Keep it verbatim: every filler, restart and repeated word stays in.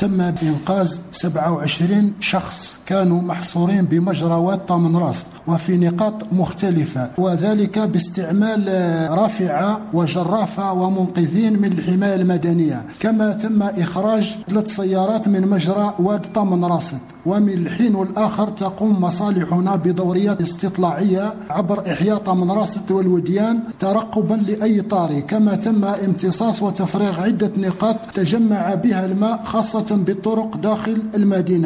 تم إنقاذ سبعة وعشرين شخص كانوا محصورين بمجرى واد طامن راس وفي نقاط مختلفة، وذلك باستعمال رافعة وجرافة ومنقذين من الحماية المدنية. كما تم إخراج ثلاث سيارات من مجرى واد طامن راس. ومن الحين والآخر تقوم مصالحنا بدوريات استطلاعية عبر إحياء طامن راس والوديان ترقبا لأي طارئ. كما تم امتصاص وتفريغ عدة نقاط تجمع بها الماء خاصة بالطرق داخل المدينة.